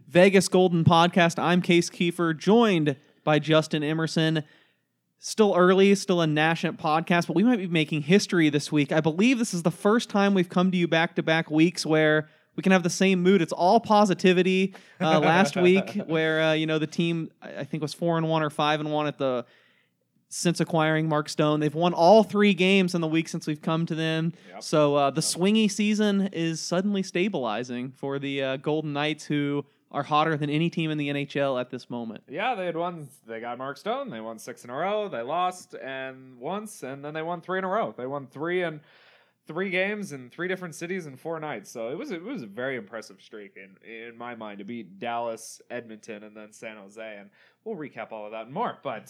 Vegas Golden Podcast. I'm Case Kiefer, joined by Justin Emerson. Still early, still a Nashant podcast, but we might be making history this week. I believe this is the first time we've come to you back-to-back weeks where we can have the same mood. It's all positivity. Last week, where the team I think was 4-1 or 5-1 since acquiring Mark Stone. They've won all 3 games in the week since we've come to them. Yep. So the swingy season is suddenly stabilizing for the Golden Knights, who are hotter than any team in the NHL at this moment. Yeah, they got Mark Stone. They won 6 in a row. They lost once, and then they won 3 in a row. They won 3 in 3 games in 3 different cities in 4 nights. So it was a very impressive streak in my mind to beat Dallas, Edmonton, and then San Jose. And we'll recap all of that and more. But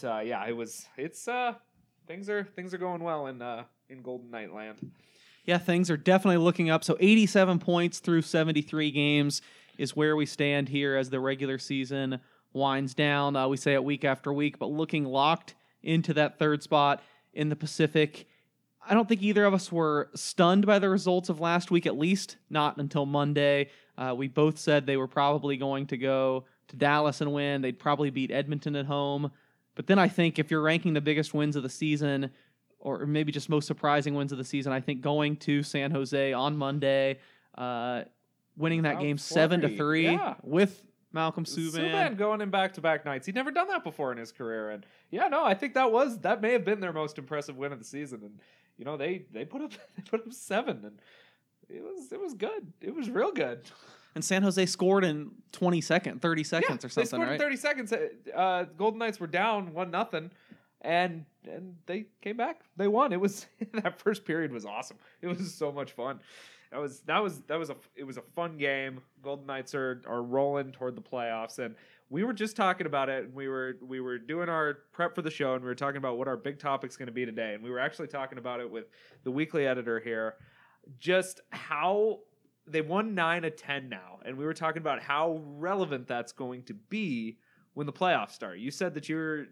things are going well in Golden Knight land. Yeah, things are definitely looking up. So 87 points through 73 games is where we stand here as the regular season winds down. We say it week after week, but looking locked into that third spot in the Pacific. I don't think either of us were stunned by the results of last week, at least not until Monday. We both said they were probably going to go to Dallas and win. They'd probably beat Edmonton at home. But then I think if you're ranking the biggest wins of the season, or maybe just most surprising wins of the season, I think going to San Jose on Monday, winning that game 7-3 with Malcolm Subban going in back-to-back nights. He'd never done that before in his career, and I think that may have been their most impressive win of the season. And they put up 7, and it was good. It was real good. And San Jose scored in 30 seconds or something, they scored right? in 30 seconds. Golden Knights were down 1-0, and they came back. They won. It was that first period was awesome. It was so much fun. It was a fun game. Golden Knights are rolling toward the playoffs, and we were just talking about it. And we were doing our prep for the show, and we were talking about what our big topic's going to be today. And we were actually talking about it with the weekly editor here, just how they won 9 of 10 now, and we were talking about how relevant that's going to be when the playoffs start. You said that you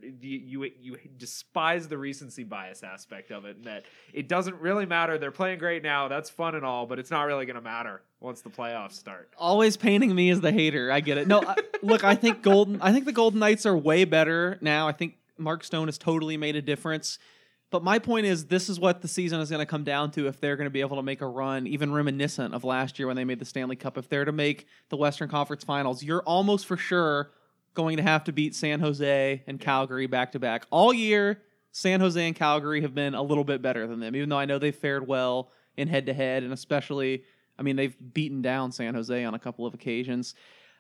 despise the recency bias aspect of it, and that it doesn't really matter. They're playing great now. That's fun and all, but it's not really going to matter once the playoffs start. Always painting me as the hater. I get it. No, look, I think the Golden Knights are way better now. I think Mark Stone has totally made a difference. But my point is, this is what the season is going to come down to if they're going to be able to make a run, even reminiscent of last year when they made the Stanley Cup. If they're to make the Western Conference Finals, you're almost for sure going to have to beat San Jose and Calgary back-to-back. All year, San Jose and Calgary have been a little bit better than them, even though I know they've fared well in head-to-head, and especially, they've beaten down San Jose on a couple of occasions.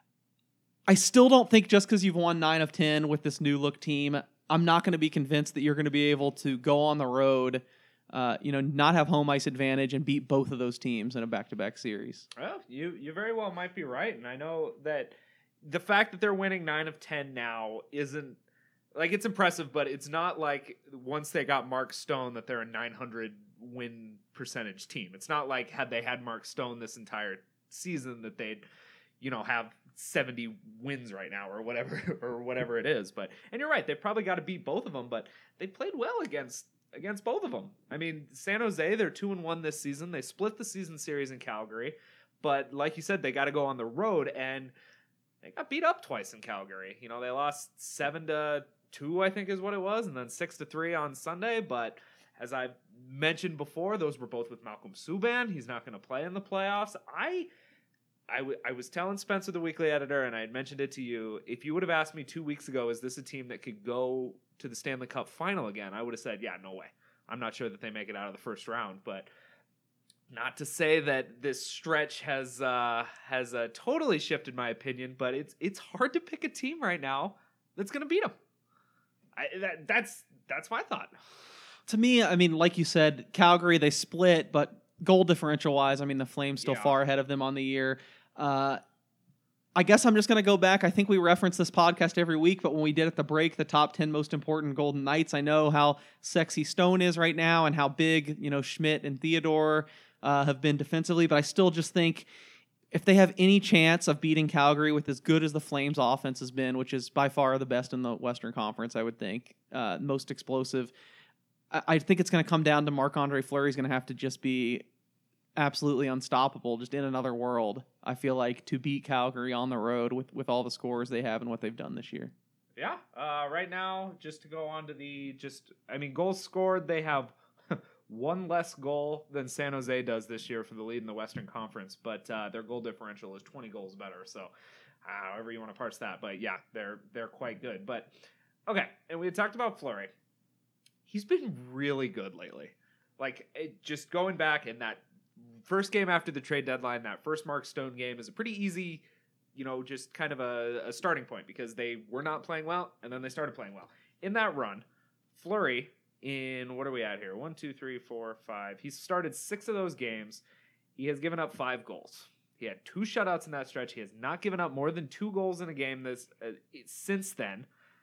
I still don't think just because you've won 9 of 10 with this new-look team, I'm not going to be convinced that you're going to be able to go on the road, not have home ice advantage and beat both of those teams in a back-to-back series. Well, you very well might be right, and I know that the fact that they're winning 9 of 10 now isn't like, it's impressive, but it's not like once they got Mark Stone that they're a 900 win percentage team. It's not like had they had Mark Stone this entire season that they'd, have 70 wins right now or whatever it is. And you're right, they've probably got to beat both of them, but they played well against both of them. San Jose, they're 2-1 this season. They split the season series in Calgary, but like you said, they got to go on the road, and they got beat up twice in Calgary. They lost 7-2, I think is what it was, and then 6-3 on Sunday. But as I mentioned before, those were both with Malcolm Subban. He's not going to play in the playoffs. I was telling Spencer, the weekly editor, and I had mentioned it to you, if you would have asked me 2 weeks ago, is this a team that could go to the Stanley Cup final again, I would have said, yeah, no way. I'm not sure that they make it out of the first round, but not to say that this stretch has totally shifted my opinion, but it's hard to pick a team right now that's going to beat them. That's my thought. To me, like you said, Calgary, they split, but goal differential-wise, the Flames still far ahead of them on the year. I guess I'm just going to go back. I think we reference this podcast every week, but when we did at the break, the top 10 most important Golden Knights, I know how sexy Stone is right now and how big, Schmidt and Theodore have been defensively, but I still just think if they have any chance of beating Calgary with as good as the Flames offense has been, which is by far the best in the Western Conference, I would think, most explosive, I think it's going to come down to Marc-Andre Fleury's going to have to just be absolutely unstoppable, just in another world. I feel like to beat Calgary on the road with all the scores they have and what they've done this year. Yeah. Right now, just to go on to goals scored, they have one less goal than San Jose does this year for the lead in the Western Conference, but their goal differential is 20 goals better. So, however you want to parse that, but yeah, they're quite good. But okay, and we had talked about Fleury. He's been really good lately. Like, just going back in that first game after the trade deadline, that first Mark Stone game is a pretty easy, just kind of a starting point because they were not playing well, and then they started playing well. In that run, Fleury, what are we at here? 1, 2, 3, 4, 5. He's started 6 of those games. He has given up 5 goals. He had 2 shutouts in that stretch. He has not given up more than 2 goals in a game since then.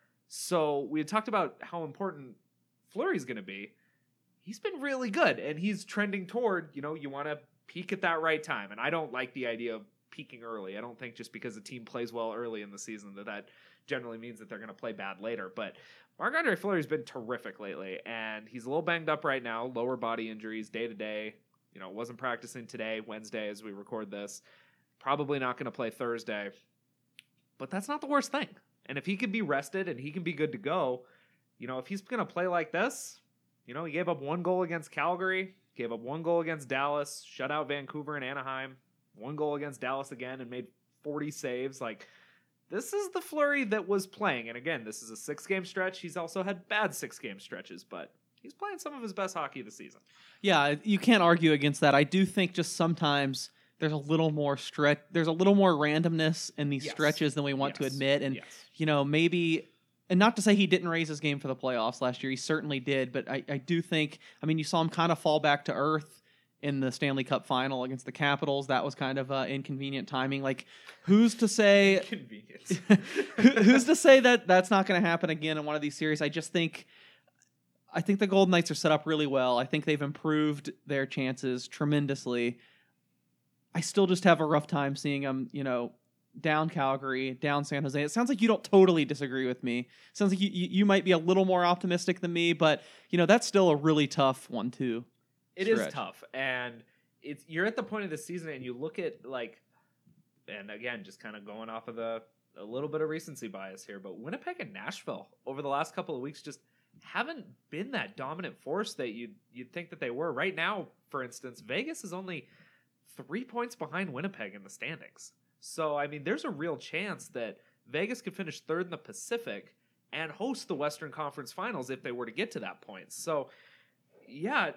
So we had talked about how important Fleury's going to be. He's been really good, and he's trending toward, you want to peak at that right time. And I don't like the idea of peaking early. I don't think just because a team plays well early in the season that generally means that they're going to play bad later. But Marc-Andre Fleury's been terrific lately, and he's a little banged up right now, lower body injuries day to day. Wasn't practicing today, Wednesday, as we record this. Probably not going to play Thursday. But that's not the worst thing. And if he can be rested and he can be good to go, if he's going to play like this, he gave up 1 goal against Calgary, gave up 1 goal against Dallas, shut out Vancouver and Anaheim, 1 goal against Dallas again, and made 40 saves. Like, this is the Fleury that was playing. And again, this is a 6-game stretch. He's also had bad 6-game stretches, but he's playing some of his best hockey of the season. Yeah, you can't argue against that. I do think just sometimes there's a little more there's a little more randomness in these stretches than we want to admit. And, maybe, and not to say he didn't raise his game for the playoffs last year. He certainly did. But I do think, you saw him kind of fall back to earth in the Stanley Cup final against the Capitals. That was kind of inconvenient timing. Like, who's to say who's to say that that's not going to happen again in one of these series? I think the Golden Knights are set up really well. I think they've improved their chances tremendously. I still just have a rough time seeing them, down Calgary, down San Jose. It sounds like you don't totally disagree with me. Sounds like you might be a little more optimistic than me, but that's still a really tough 1-2. It is tough, and you're at the point of the season, and you look at and again, just kind of going off of a little bit of recency bias here, but Winnipeg and Nashville over the last couple of weeks just haven't been that dominant force that you'd think that they were. Right now, for instance, Vegas is only 3 points behind Winnipeg in the standings. So, there's a real chance that Vegas could finish 3rd in the Pacific and host the Western Conference Finals if they were to get to that point. So, yeah,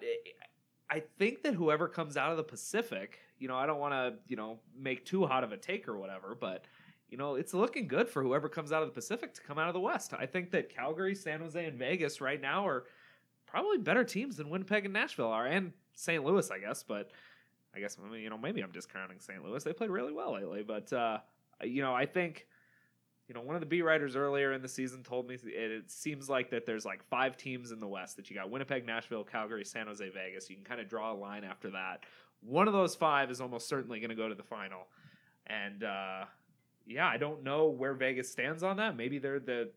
I think that whoever comes out of the Pacific, I don't want to, make too hot of a take or whatever, but it's looking good for whoever comes out of the Pacific to come out of the West. I think that Calgary, San Jose, and Vegas right now are probably better teams than Winnipeg and Nashville are, and St. Louis, I guess. But I guess, maybe I'm discounting St. Louis. They played really well lately. But, I think, one of the beat writers earlier in the season told me it seems like that there's 5 teams in the West that you got: Winnipeg, Nashville, Calgary, San Jose, Vegas. You can kind of draw a line after that. One of those 5 is almost certainly going to go to the final. And, I don't know where Vegas stands on that. Maybe they're the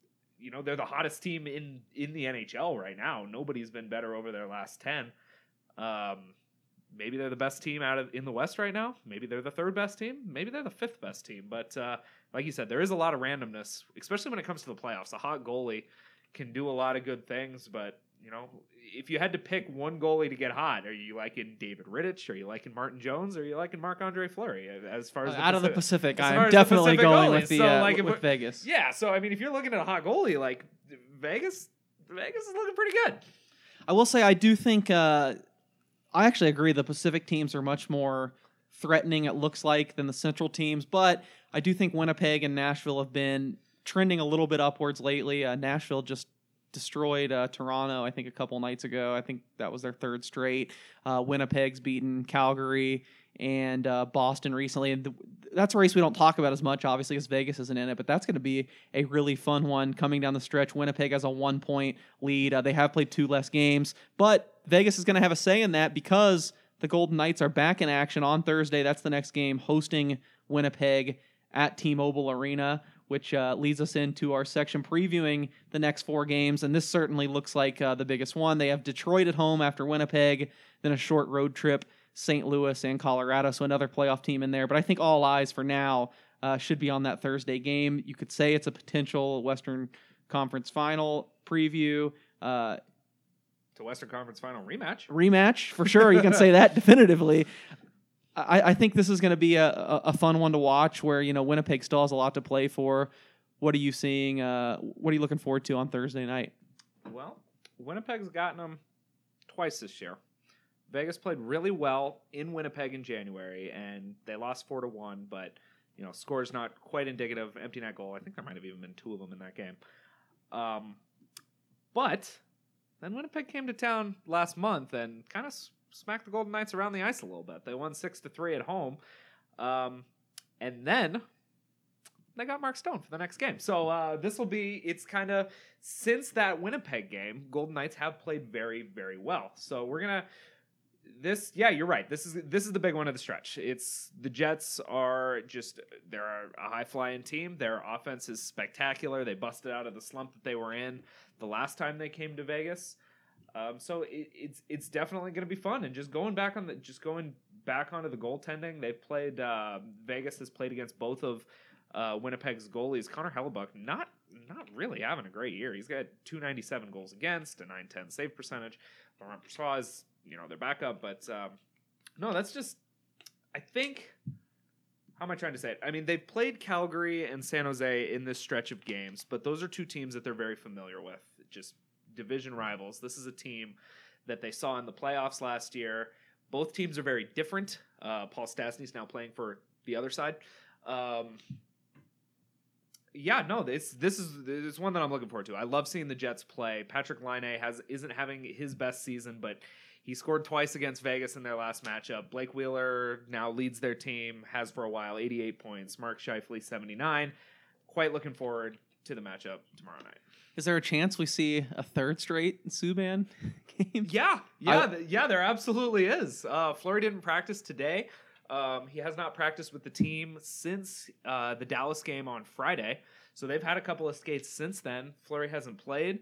hottest team in the NHL right now. Nobody's been better over their last 10. Maybe they're the best team in the West right now. Maybe they're the 3rd best team. Maybe they're the 5th best team. But like you said, there is a lot of randomness, especially when it comes to the playoffs. A hot goalie can do a lot of good things, but if you had to pick one goalie to get hot, are you liking David Rittich? Are you liking Martin Jones? Or are you liking Marc-Andre Fleury? As far as out of the Pacific, I'm definitely going with with Vegas. Yeah, so if you're looking at a hot goalie, Vegas is looking pretty good. I will say I do think I actually agree. The Pacific teams are much more threatening, it looks like, than the Central teams, but I do think Winnipeg and Nashville have been trending a little bit upwards lately. Nashville just destroyed Toronto, I think, a couple nights ago. I think that was their 3rd straight. Winnipeg's beaten Calgary and Boston recently. And that's a race we don't talk about as much, obviously, because Vegas isn't in it, but that's going to be a really fun one coming down the stretch. Winnipeg has a 1-point lead. They have played 2 less games, but Vegas is going to have a say in that because the Golden Knights are back in action on Thursday. That's the next game, hosting Winnipeg at T-Mobile Arena, which leads us into our section previewing the next 4 games. And this certainly looks like the biggest one. They have Detroit at home after Winnipeg, then a short road trip St. Louis and Colorado, so another playoff team in there. But I think all eyes for now should be on that Thursday game. You could say it's a potential Western Conference Final preview. To Western Conference Final Rematch, for sure. You can say that definitively. I think this is going to be a fun one to watch where, Winnipeg still has a lot to play for. What are you seeing? What are you looking forward to on Thursday night? Well, Winnipeg's gotten them twice this year. Vegas played really well in Winnipeg in January, and they lost 4-1, but, score's not quite indicative. Empty net goal. I think there might have even been 2 of them in that game. But then Winnipeg came to town last month and kind of smacked the Golden Knights around the ice a little bit. They won 6-3 at home. And then they got Mark Stone for the next game. So it's kind of, since that Winnipeg game, Golden Knights have played very, very well. So we're going to, you're right. This is the big one of the stretch. It's the Jets they're a high flying team. Their offense is spectacular. They busted out of the slump that they were in the last time they came to Vegas. So it's definitely going to be fun. And just going back onto the goaltending, they've played. Vegas has played against both of Winnipeg's goalies. Connor Hellebuck not really having a great year. He's got 297 goals against, a .910 save percentage. Laurent Brossoit is their backup, but no, that's just, I think. How am I trying to say it? I mean, they've played Calgary and San Jose in this stretch of games, but those are two teams that they're very familiar with. Just division rivals. This is a team that they saw in the playoffs last year. Both teams are very different. Paul Stastny's now playing for the other side. This is one that I'm looking forward to. I love seeing the Jets play. Patrick Laine isn't having his best season, but he scored twice against Vegas in their last matchup. Blake Wheeler now leads their team, has for a while, 88 points. Mark Scheifele, 79. Quite looking forward to the matchup tomorrow night. Is there a chance we see a third straight Subban game? Yeah, there absolutely is. Fleury didn't practice today. He has not practiced with the team since the Dallas game on Friday. So they've had a couple of skates since then. Fleury hasn't played.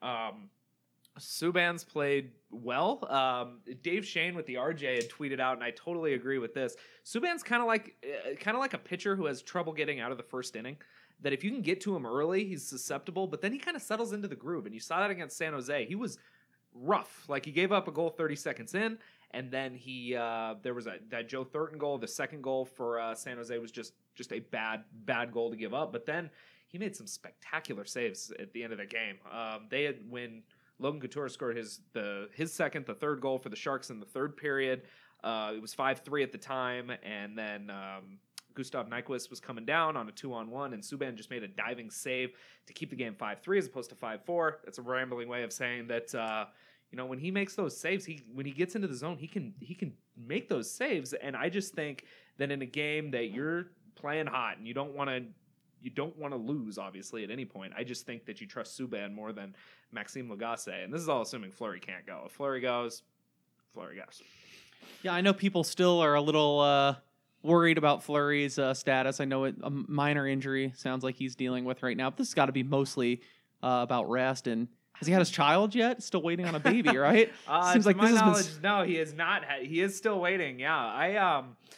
Subban's played well. Dave Shane with the RJ had tweeted out, and I totally agree with this. Subban's kind of like a pitcher who has trouble getting out of the first inning. That if you can get to him early, he's susceptible, but then he kind of settles into the groove. And you saw that against San Jose. He was rough. Like, he gave up a goal 30 seconds in, and then there was that Joe Thornton goal. The second goal for San Jose was just a bad goal to give up. But then he made some spectacular saves at the end of the game. When Logan Couture scored his second, the third goal for the Sharks in the third period. It was 5-3 at the time, and then Gustav Nyquist was coming down on a 2-on-1, and Subban just made a diving save to keep the game 5-3 as opposed to 5-4. That's a rambling way of saying that when he makes those saves, when he gets into the zone, he can make those saves. And I just think that in a game that you're playing hot and you don't want to lose, obviously, at any point. I just think that you trust Subban more than Maxime Lagacé. And this is all assuming Fleury can't go. If Fleury goes, Fleury goes. Yeah, I know people still are a little worried about Fleury's status. I know a minor injury sounds like he's dealing with right now. But this has got to be mostly about rest. And has he had his child yet? Still waiting on a baby, right? Seems like this knowledge, no, he is not. He is still waiting. Yeah,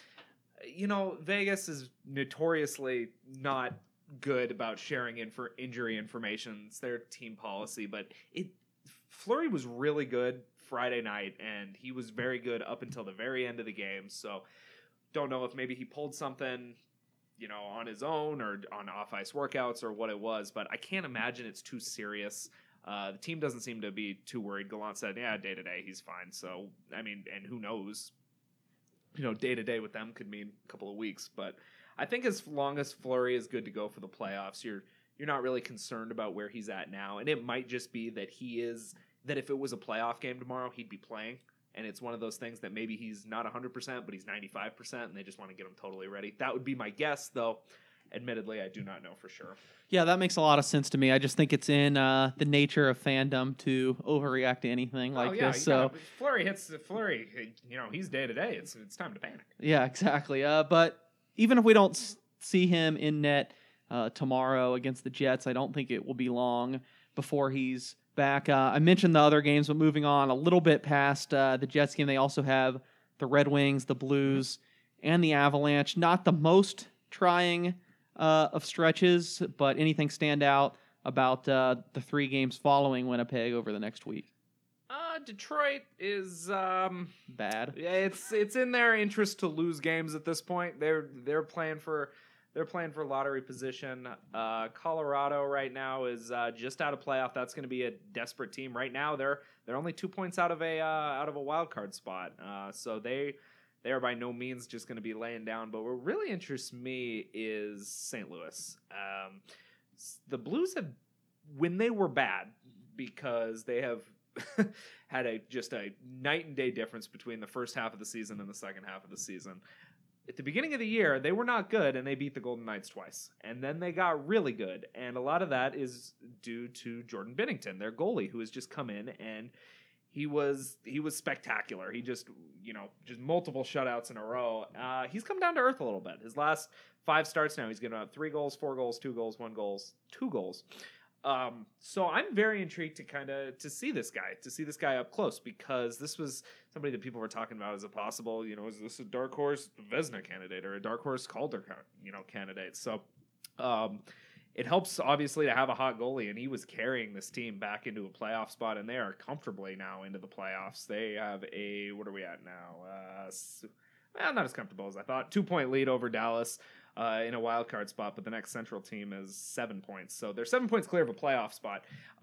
Vegas is notoriously not good about sharing injury information. It's their team policy, but Fleury was really good Friday night, and he was very good up until the very end of the game. So don't know if maybe he pulled something, on his own or on off-ice workouts or what it was, but I can't imagine it's too serious. The team doesn't seem to be too worried. Gallant said, yeah, day-to-day, he's fine. So, I mean, and who knows? Day-to-day with them could mean a couple of weeks, but I think as long as Fleury is good to go for the playoffs, you're not really concerned about where he's at now. And it might just be that that if it was a playoff game tomorrow, he'd be playing. And it's one of those things that maybe he's not 100%, but he's 95%, and they just want to get him totally ready. That would be my guess, though. Admittedly, I do not know for sure. Yeah, that makes a lot of sense to me. I just think it's in the nature of fandom to overreact to anything like this. So Fleury, he's day-to-day. It's time to panic. Yeah, exactly. But even if we don't see him in net tomorrow against the Jets, I don't think it will be long before he's back. I mentioned the other games, but moving on a little bit past the Jets game, they also have the Red Wings, the Blues, and the Avalanche. Not the most trying of stretches, but anything stand out about the 3 games following Winnipeg over the next week? Detroit is Bad. Yeah, it's in their interest to lose games at this point. They're playing for lottery position. Colorado right now is just out of playoff. That's going to be a desperate team right now. They're only 2 points out of a wild card spot. So they are by no means just going to be laying down. But what really interests me is St. Louis. The Blues have, when they were bad, because they have had a night and day difference between the first half of the season and the second half of the season. At the beginning of the year, they were not good, and they beat the Golden Knights twice. And then they got really good, and a lot of that is due to Jordan Binnington, their goalie, who has just come in, and he was spectacular. He just multiple shutouts in a row. He's come down to earth a little bit. His last 5 starts now, he's given up 3 goals, 4 goals, 2 goals, 1 goal, 2 goals. So I'm very intrigued to see this guy up close, because this was somebody that people were talking about as a possible, is this a dark horse Vezina candidate or a dark horse Calder, candidate? So, it helps obviously to have a hot goalie, and he was carrying this team back into a playoff spot, and they are comfortably now into the playoffs. They have what are we at now? Not as comfortable as I thought. 2-point lead over Dallas. In a wild card spot, but the next Central team is 7 points. So they're 7 points clear of a playoff spot.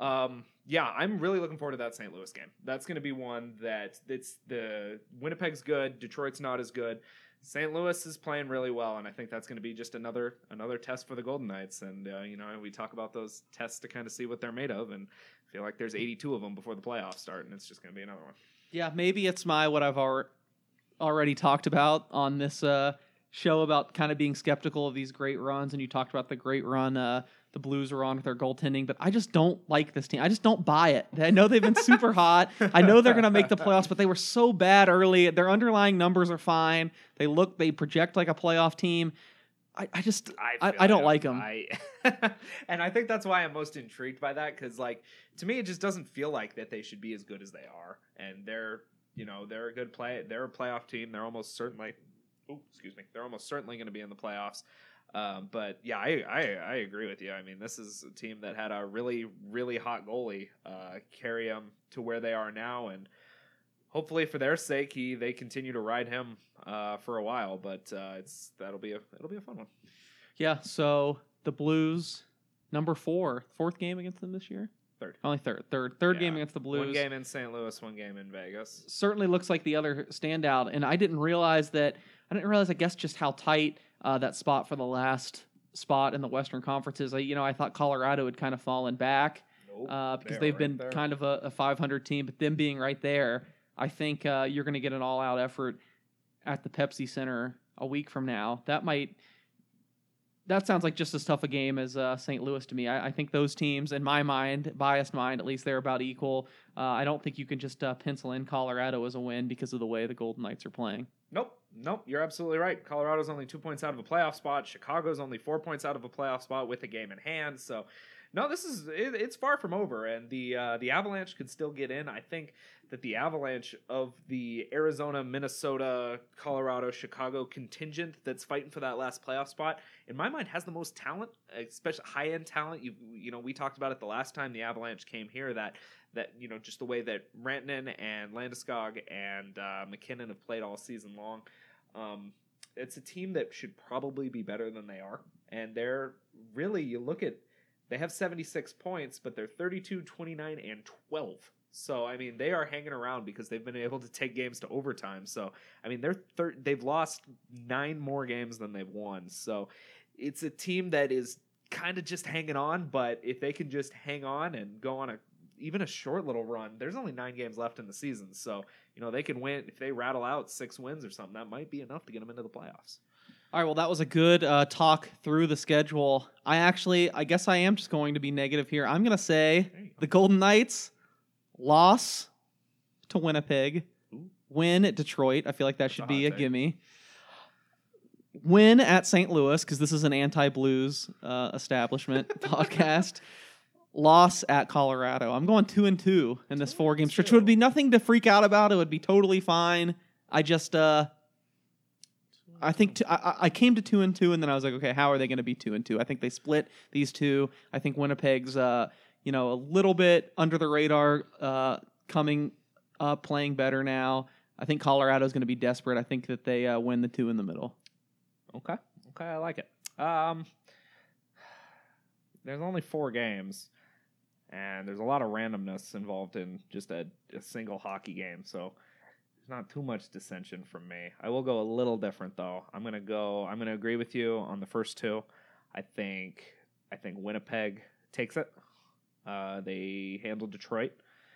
I'm really looking forward to that St. Louis game. That's going to be one that the Winnipeg's good, Detroit's not as good. St. Louis is playing really well, and I think that's going to be just another test for the Golden Knights. And we talk about those tests to kind of see what they're made of, and I feel like there's 82 of them before the playoffs start, and it's just going to be another one. Yeah, maybe it's what I've already talked about on this show about kind of being skeptical of these great runs, and you talked about the great run the Blues are on with their goaltending, but I just don't like this team. I just don't buy it. I know they've been super hot. I know they're going to make the playoffs, but they were so bad early. Their underlying numbers are fine. They project like a playoff team. I don't like them. And I think that's why I'm most intrigued by that, because to me it just doesn't feel like that they should be as good as they are, and they're a good they're a playoff team. They're almost certainly they're almost certainly going to be in the playoffs. But yeah, I agree with you. I mean, this is a team that had a really, really hot goalie carry them to where they are now, and hopefully for their sake, they continue to ride him for a while. But it'll be a fun one. Yeah. So the Blues, number 4, 4th game against them this year. Third game against the Blues. 1 game in St. Louis, 1 game in Vegas. Certainly looks like the other standout, and I didn't realize, I guess, just how tight that spot for the last spot in the Western Conference is. I thought Colorado had kind of fallen back because they've been right kind of a 500 team, but them being right there, I think you're going to get an all-out effort at the Pepsi Center a week from now. That sounds like just as tough a game as St. Louis to me. I think those teams, in my mind, biased mind, at least they're about equal. I don't think you can just pencil in Colorado as a win because of the way the Golden Knights are playing. Nope, you're absolutely right. Colorado's only 2 points out of a playoff spot. Chicago's only 4 points out of a playoff spot with a game in hand. So, no, it's far from over, and the Avalanche could still get in. I think that the Avalanche of the Arizona, Minnesota, Colorado, Chicago contingent that's fighting for that last playoff spot, in my mind, has the most talent, especially high-end talent. We talked about it the last time the Avalanche came here, that just the way that Rantanen and Landeskog and McKinnon have played all season long. It's a team that should probably be better than they are, and they're really, they have 76 points, but they're 32, 29, and 12. So, I mean, they are hanging around because they've been able to take games to overtime. So, I mean, they've lost 9 more games than they've won. So, it's a team that is kind of just hanging on, but if they can just hang on and go on even a short little run, there's only 9 games left in the season. So, they can win. If they rattle out 6 wins or something, that might be enough to get them into the playoffs. All right, well, that was a good talk through the schedule. I guess I am just going to be negative here. I'm going to say the Golden Knights loss to Winnipeg, win at Detroit. I feel like that should be a gimme. Win at St. Louis, because this is an anti-Blues establishment podcast. Loss at Colorado. I'm going 2-2 in this 4-game stretch. It would be nothing to freak out about. It would be totally fine. I just I think I came to 2-2, and then I was like, okay, how are they going to be 2-2? I think they split these two. I think Winnipeg's a little bit under the radar, coming up, playing better now. I think Colorado's going to be desperate. I think that they win the two in the middle. Okay, I like it. There's only 4 games, and there's a lot of randomness involved in just a single hockey game, so there's not too much dissension from me. I will go a little different, though. I'm gonna agree with you on the first 2. I think Winnipeg takes it. They handled Detroit.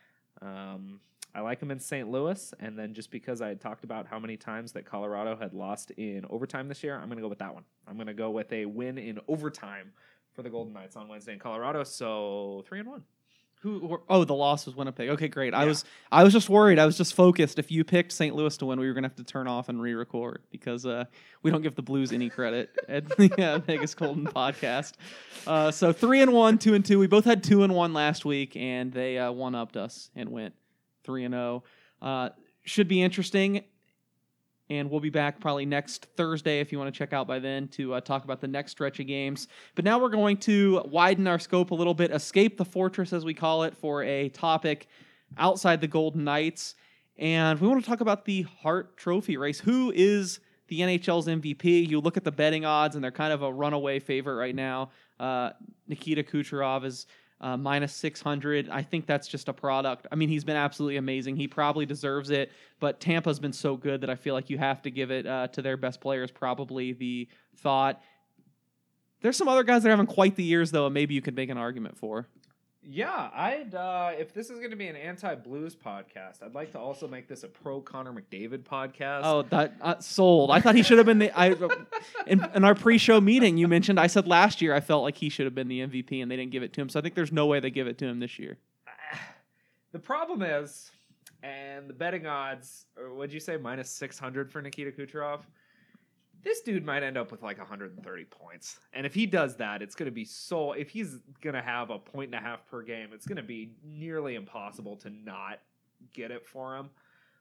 I like them in St. Louis, and then just because I had talked about how many times that Colorado had lost in overtime this year, I'm going to go with that one. I'm going to go with a win in overtime for the Golden Knights on Wednesday in Colorado, so 3-1. The loss was Winnipeg. Okay, great. Yeah. I was just worried. I was just focused. If you picked St. Louis to win, we were going to have to turn off and re-record because we don't give the Blues any credit at the Vegas Golden podcast. So 3-1, 2-2. We both had 2-1 last week, and they one-upped us and went 3-0. Should be interesting, and we'll be back probably next Thursday if you want to check out by then to talk about the next stretch of games. But now we're going to widen our scope a little bit, escape the fortress, as we call it, for a topic outside the Golden Knights. And we want to talk about the Hart Trophy race. Who is the NHL's MVP? You look at the betting odds, and they're kind of a runaway favorite right now. Nikita Kucherov is minus 600. I think that's just a product. I mean, he's been absolutely amazing. He probably deserves it, but Tampa's been so good that I feel like you have to give it to their best players, probably the thought. There's some other guys that are having quite the years, though, and maybe you could make an argument for. Yeah, if this is going to be an anti-Blues podcast, I'd like to also make this a pro Connor McDavid podcast. Oh, that sold. I thought he should have been in our pre-show meeting you mentioned, I said last year I felt like he should have been the MVP and they didn't give it to him. So I think there's no way they give it to him this year. The problem is, and the betting odds, or what'd you say, minus 600 for Nikita Kucherov? This dude might end up with like 130 points. And if he does that, it's going to be if he's going to have 1.5 points per game, it's going to be nearly impossible to not get it for him.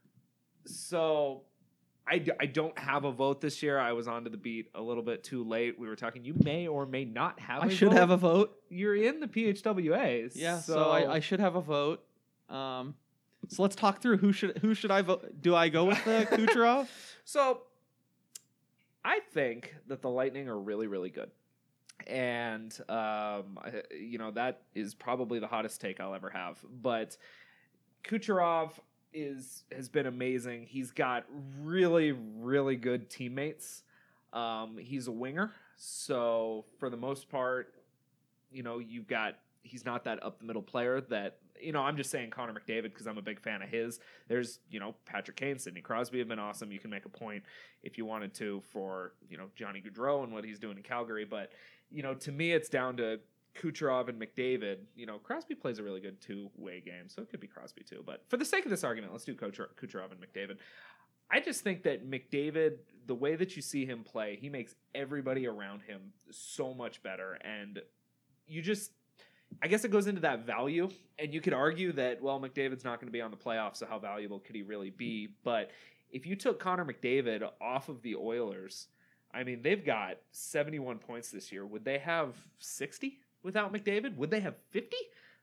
So I don't have a vote this year. I was onto the beat a little bit too late. We were talking, you may or may not have a vote. I should have a vote. You're in the PHWAs. Yeah, so I should have a vote. So let's talk through who should I vote. Do I go with Kucherov? So I think that the Lightning are really, really good. And, that is probably the hottest take I'll ever have. But Kucherov has been amazing. He's got really, really good teammates. He's a winger. So for the most part, he's not that up-the-middle player that, I'm just saying Connor McDavid because I'm a big fan of his. There's, Patrick Kane, Sidney Crosby have been awesome. You can make a point if you wanted to for, Johnny Gaudreau and what he's doing in Calgary. But, to me, it's down to Kucherov and McDavid. Crosby plays a really good two-way game, so it could be Crosby too. But for the sake of this argument, let's do Kucherov and McDavid. I just think that McDavid, the way that you see him play, he makes everybody around him so much better. And I guess it goes into that value, and you could argue that, well, McDavid's not going to be on the playoffs, so how valuable could he really be? But if you took Connor McDavid off of the Oilers, I mean, they've got 71 points this year. Would they have 60 without McDavid? Would they have 50?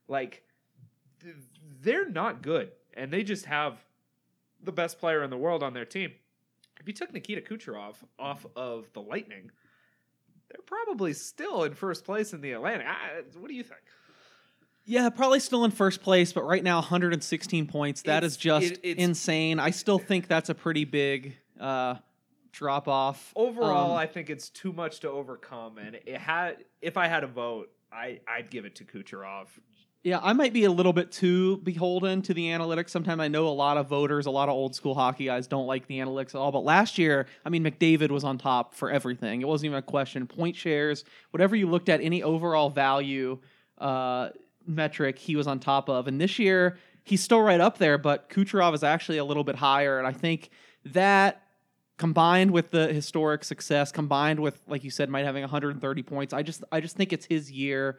They're not good, and they just have the best player in the world on their team. If you took Nikita Kucherov off of the Lightning, they're probably still in first place in the Atlantic. What do you think? Yeah, probably still in first place, but right now 116 points. That is just insane. I still think that's a pretty big drop off. Overall, I think it's too much to overcome. And if I had a vote, I'd give it to Kucherov. Yeah, I might be a little bit too beholden to the analytics. Sometimes I know a lot of voters, a lot of old school hockey guys don't like the analytics at all. But last year, I mean, McDavid was on top for everything. It wasn't even a question. Point shares, whatever you looked at, any overall value metric, he was on top of. And this year, he's still right up there, but Kucherov is actually a little bit higher. And I think that combined with the historic success, combined with, like you said, might having 130 points, I just think it's his year.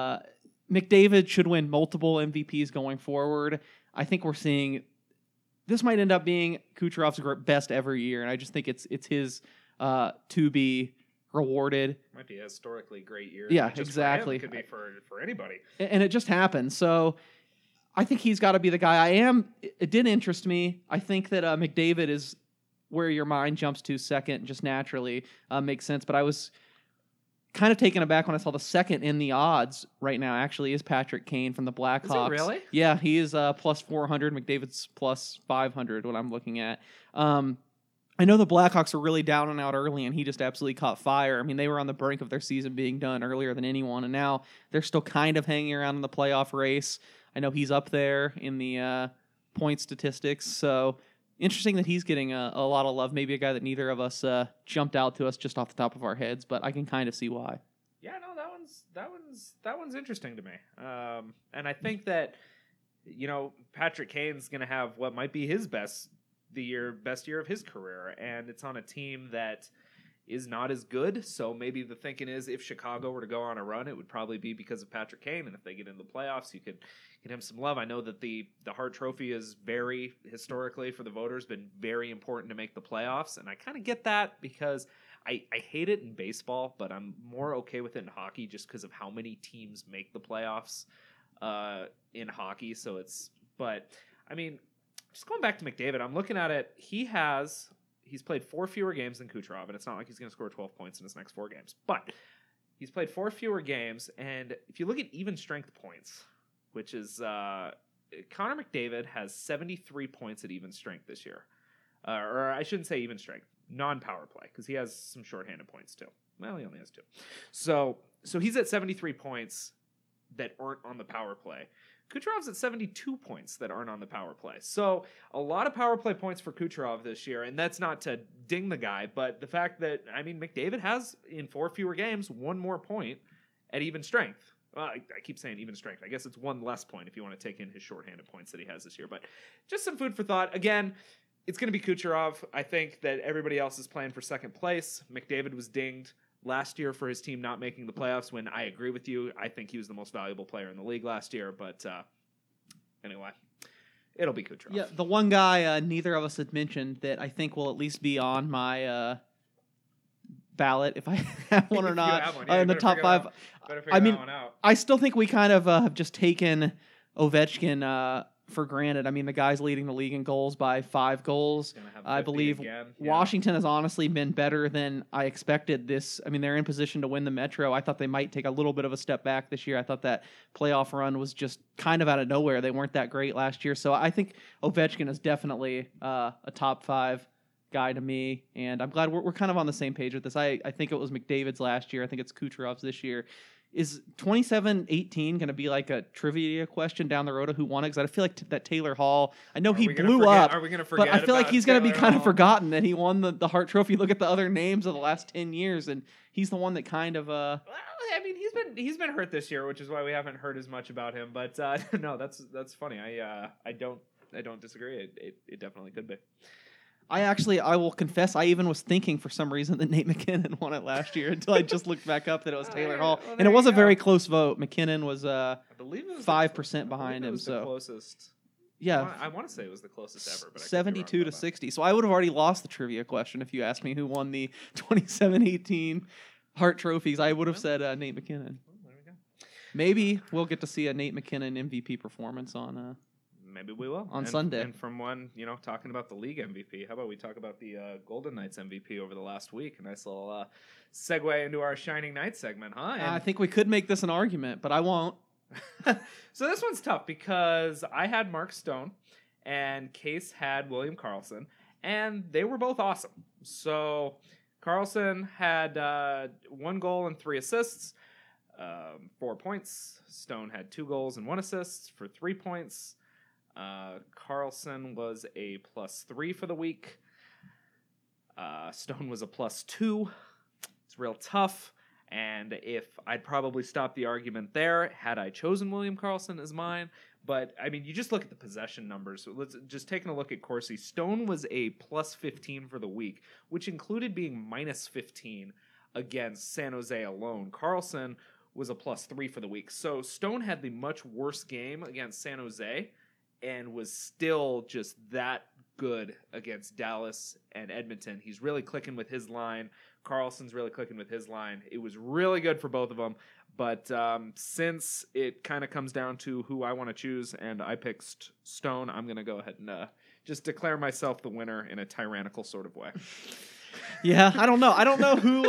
McDavid should win multiple MVPs going forward. I think we're seeing this might end up being Kucherov's best ever year, and I just think it's his to be rewarded. Might be a historically great year. Yeah, Not just exactly. For him, it could be for anybody. And it just happened. So I think he's got to be the guy. It did interest me. I think that McDavid is where your mind jumps to second, just naturally makes sense. But I was kind of taken aback when I saw the second in the odds right now actually is Patrick Kane from the Blackhawks. Is it really? Yeah, he is plus 400. McDavid's plus 500, what I'm looking at. I know the Blackhawks were really down and out early, and he just absolutely caught fire. I mean, they were on the brink of their season being done earlier than anyone, and now they're still kind of hanging around in the playoff race. I know he's up there in the point statistics, so interesting that he's getting a lot of love. Maybe a guy that neither of us jumped out to us just off the top of our heads, but I can kind of see why. Yeah, no, that one's interesting to me. And I think that Patrick Kane's going to have what might be his best year of his career, and it's on a team that is not as good. So maybe the thinking is if Chicago were to go on a run, it would probably be because of Patrick Kane, and if they get into the playoffs, you could get him some love. I know that the Hart Trophy is very historically for the voters been very important to make the playoffs, and I kind of get that because I hate it in baseball, but I'm more okay with it in hockey just because of how many teams make the playoffs in hockey. But I mean, just going back to McDavid, I'm looking at it. He's played 4 fewer games than Kucherov, and it's not like he's going to score 12 points in his next 4 games. But he's played 4 fewer games, and if you look at even strength points, which is Connor McDavid has 73 points at even strength this year. Or I shouldn't say even strength, non-power play, because he has some shorthanded points too. Well, he only has 2. So he's at 73 points that aren't on the power play. Kucherov's at 72 points that aren't on the power play. So a lot of power play points for Kucherov this year, and that's not to ding the guy, but the fact that, I mean, McDavid has, in 4 fewer games, 1 more point at even strength. Well, I keep saying even strength. I guess it's 1 less point if you want to take in his shorthanded points that he has this year. But just some food for thought. Again, it's going to be Kucherov. I think that everybody else is playing for second place. McDavid was dinged last year for his team not making the playoffs, when I agree with you. I think he was the most valuable player in the league last year. But anyway, it'll be Kucherov. Yeah, the one guy neither of us had mentioned that I think will at least be on my ballot, if I have one or not, in the top 5. I mean, I still think we kind of have just taken Ovechkin for granted. I mean, the guy's leading the league in goals by 5 goals. I believe Washington has honestly been better than I expected this. I mean, they're in position to win the Metro. I thought they might take a little bit of a step back this year. I thought that playoff run was just kind of out of nowhere. They weren't that great last year. So I think Ovechkin is definitely a top 5 guy to me, and I'm glad we're kind of on the same page with this. I think it was McDavid's last year. I think it's Kucherov's this year. Is 27-18 going to be like a trivia question down the road of who won it? Because I feel like that Taylor Hall, I know he blew up, but I feel like he's going to be kind of forgotten that he won the Hart Trophy. Look at the other names of the last 10 years, and he's the one that kind of... Well, I mean, he's been hurt this year, which is why we haven't heard as much about him. But no, that's funny. I don't disagree. It definitely could be. I will confess, I even was thinking for some reason that Nate McKinnon won it last year until I just looked back up that it was Taylor Hall. Well, and it was a very close vote. McKinnon was I believe it was 5% behind him. The closest. Yeah. I want to say it was the closest ever. But 72 to 60. So I would have already lost the trivia question if you asked me who won the 27-18 Hart Trophies. I would have said Nate McKinnon. Well, there we go. Maybe we'll get to see a Nate McKinnon MVP performance on... Maybe we will. On Sunday. And from one, talking about the league MVP, how about we talk about the Golden Knights MVP over the last week? A nice little segue into our Shining Knights segment, huh? I think we could make this an argument, but I won't. So this one's tough because I had Mark Stone and Case had William Karlsson, and they were both awesome. So Karlsson had 1 goal and 3 assists, 4 points. Stone had 2 goals and 1 assist for 3 points. Karlsson was a +3 for the week. Stone was a +2. It's real tough. And if I'd probably stop the argument there had I chosen William Karlsson as mine. But, I mean, you just look at the possession numbers. So let's just taking a look at Corsi. Stone was a +15 for the week, which included being -15 against San Jose alone. Karlsson was a +3 for the week. So Stone had the much worse game against San Jose and was still just that good against Dallas and Edmonton. He's really clicking with his line. Carlson's really clicking with his line. It was really good for both of them. But since it kind of comes down to who I want to choose, and I picked Stone, I'm going to go ahead and just declare myself the winner in a tyrannical sort of way. Yeah, I don't know. I don't know who.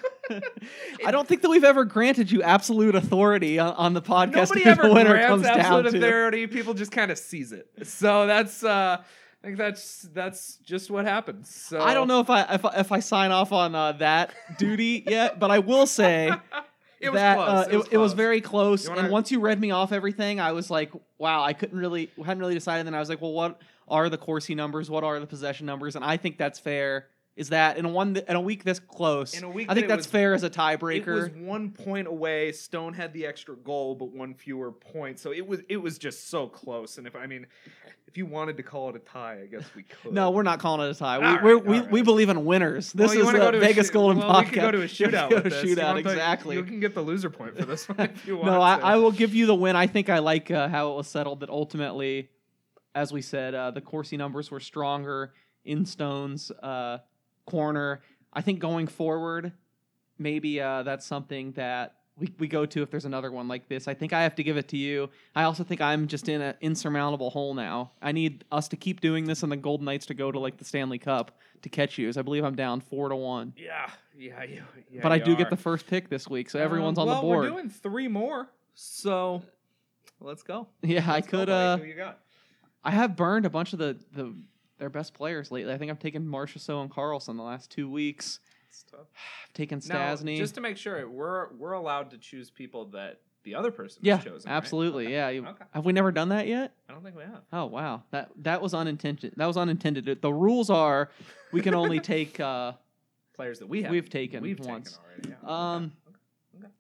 I don't think that we've ever granted you absolute authority on the podcast. Nobody who ever the winner grants comes absolute down to. authority. People just kind of seize it. So that's. I think that's just what happens. So I don't know if I sign off on that duty yet, but I will say it was that close. it was very close. You wanna- And once you read me off everything, I was like, wow, I hadn't really decided. And then I was like, well, what are the Corsi numbers? What are the possession numbers? And I think that's fair. Is that in a week this close? In a week I think that it that's was- fair as a It tiebreaker. was 1 point away. Stone had the extra goal, but one fewer point. So it was just so close. And if you wanted to call it a tie, I guess we could. No, we're not calling it a tie. All We right. believe in winners. This Well, you is wanna go the to a Vegas shoot- Golden well, podcast. We could go to a shootout. Go with to this. shootout, You want the- exactly. You can get the loser point for this one if you want. No, to. I will give you the win. I think I like how it was settled. That ultimately, as we said, the Corsi numbers were stronger in Stone's corner. I think going forward, maybe that's something that we go to if there's another one like this. I think I have to give it to you. I also think I'm just in an insurmountable hole now. I need us to keep doing this and the Golden Knights to go to like the Stanley Cup to catch you, as I believe I'm down 4-1. Yeah. But I you do are. get the first pick this week, so everyone's on the Well, board. we're doing 3 more, so let's go. Yeah, I Let's go, could. buddy. Who you got? I have burned a bunch of their best players lately. I think I've taken Marchessault and Carlson the last 2 weeks. It's tough. I've taken Now, Stasny. just to make sure, we're allowed to choose people that the other person yeah, has chosen. right? absolutely. Okay. Yeah. Okay. Have we never done that yet? I don't think we have. Oh wow, that was unintended. That was unintended. The rules are we can only take. Players that we've We've once. taken already. Yeah. Okay.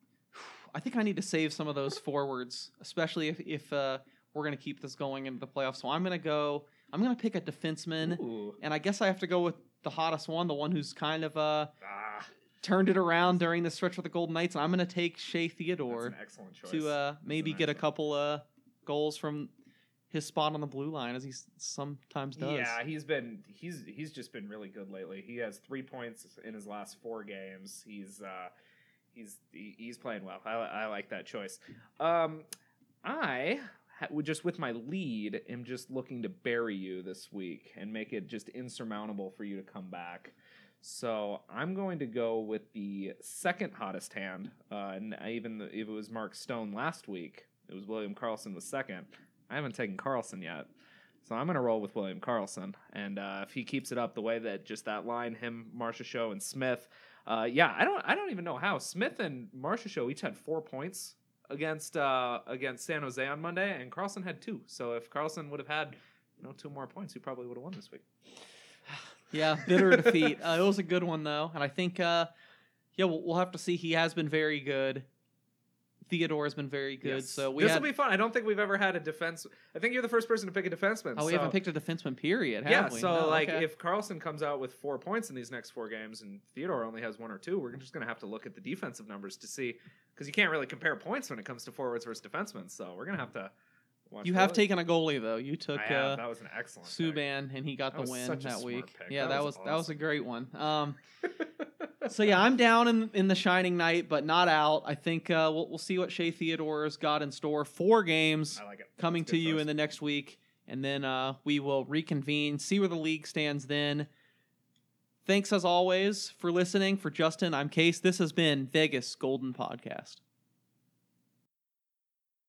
I think I need to save some of those forwards, especially if we're going to keep this going into the playoffs. So I'm going to pick a defenseman, Ooh. and I guess I have to go with the hottest one, the one who's kind of turned it around during the stretch with the Golden Knights, and I'm going to take Shea That's Theodore an excellent choice. to maybe That's get a excellent. couple goals from his spot on the blue line, as he sometimes does. Yeah, he's just been really good lately. He has 3 points in his last 4 games. He's playing well. I like that choice. I would just with my lead am just looking to bury you this week and make it just insurmountable for you to come back. So I'm going to go with the second hottest hand. And if it was Mark Stone last week, it was William Karlsson was second. I haven't taken Karlsson yet. So I'm going to roll with William Karlsson. And if he keeps it up the way that just that line, him, Marchessault, and Smith, I don't even know how. Smith and Marchessault each had 4 points against San Jose on Monday, and Karlsson had 2. So if Karlsson would have had 2 more points, he probably would have won this week. Yeah, bitter defeat. It was a good one though, and I think we'll have to see. He has been very good. Theodore has been very good. Yes. So this will be fun. I don't think we've ever had a defense. I think you're the first person to pick a defenseman. Oh, we haven't picked a defenseman, period, have we? So No, okay. if Karlsson comes out with 4 points in these next 4 games and Theodore only has 1 or 2, we're just going to have to look at the defensive numbers to see, because you can't really compare points when it comes to forwards versus defensemen. So we're going to have to watch. You have those. taken a goalie though. You took I have. That was an excellent pick. Subban, and he got That the was win such a that smart week. pick. Yeah, That that was was a awesome. great one. So yeah, I'm down in the Shining Knight, but not out. I think we'll see what Shea Theodore's got in store. 4 games I like it. coming That's a to good you choice. in the next week, and then we will reconvene, see where the league stands then. Thanks as always for listening. For Justin, I'm Case. This has been Vegas Golden Podcast.